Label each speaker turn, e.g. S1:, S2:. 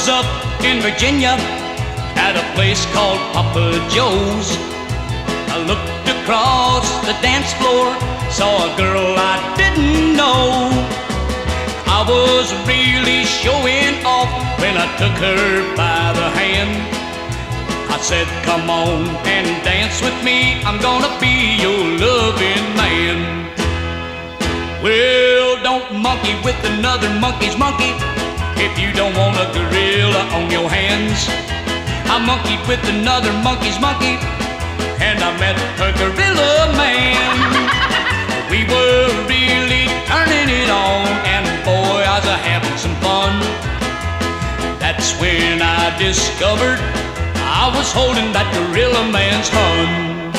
S1: was up in Virginia at a place called Papa Joe's. I looked across the dance floor, saw a girl I didn't know. I was really showing off when I took her by the hand. I said, come on and dance with me, I'm gonna be your loving man. Well, don't monkey with another monkey's monkey if you don't want a gorilla on your hands. I monkeyed with another monkey's monkey and I met a gorilla man. We were really turning it on, and boy, I was having some fun. That's when I discovered I was holding that gorilla man's hun.